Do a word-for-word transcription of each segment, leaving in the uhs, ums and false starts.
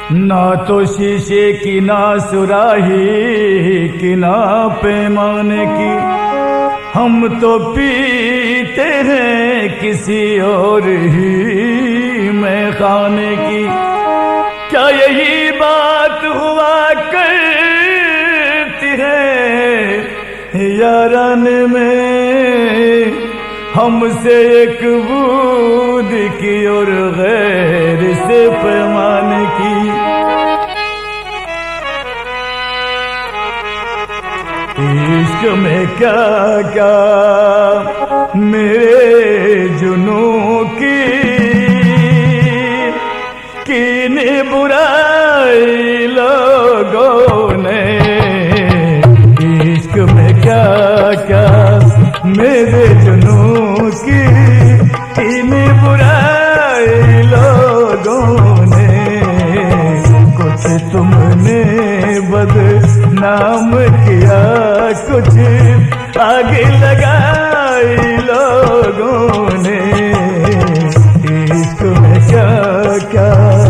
ना तो शीशे की ना सुराही की ना पैमाने की, हम तो पीते हैं किसी और ही में खाने की। क्या यही बात हुआ करती है यारान में, हमसे एक बूंद की और गैर से पैमाने की। इश्क में क्या क्या मेरे जुनू की कीने बुराई लोगों ने। इश्क में क्या क्या मेरे जुनू की कीने बुराई लोगों ने। कुछ तुमने बदनाम किया, कुछ आगे लगाई लोगों ने। इश्क में क्या क्या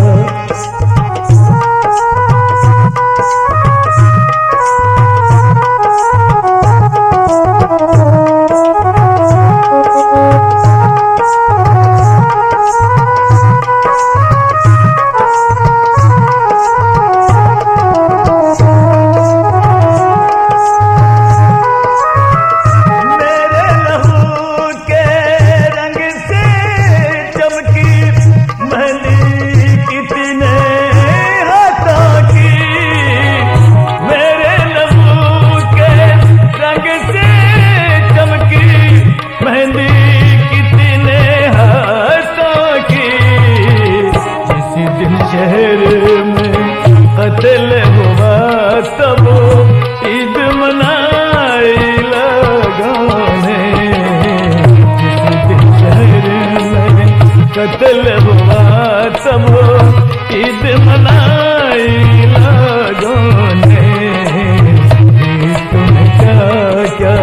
शहर में कत्ल हुआ तब ईद मनाई लोगों ने। जिस दिन शहर में कत्ल हुआ तब ईद मनाई लोगों ने। तुम क्या क्या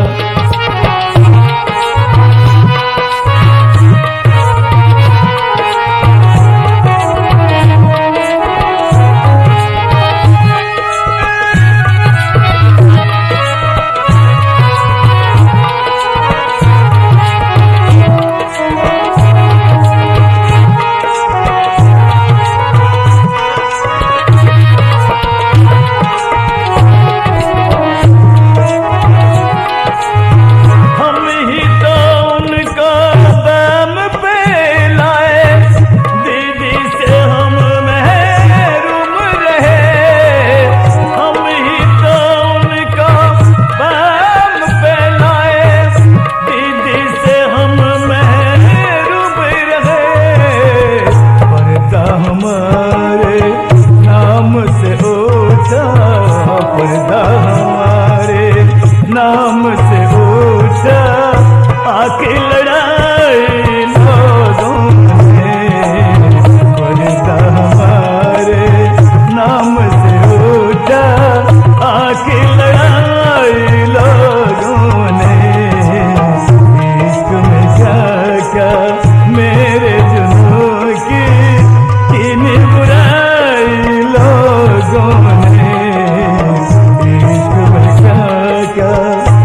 नाम से ऊंचा आके लड़ाई लोगों ने। पर्दा हमारे नाम से ऊंचा आके लड़ाई लोगों ने। इश्क में क्या क्या मेरे जुनू की कीन बुराई लोगों ने। इश्क में क्या क्या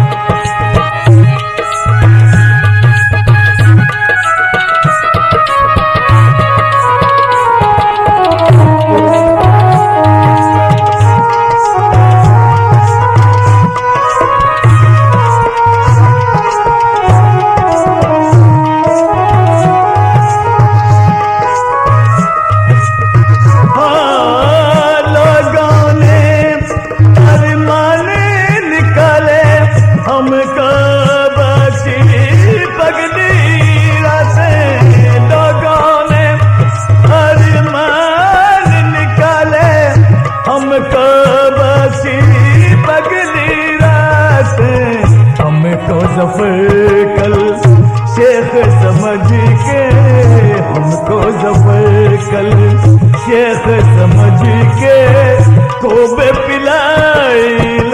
ज़फ़र कल शेख समझ के, हमको ज़फ़र कल शेख समझ के खूब पिलाई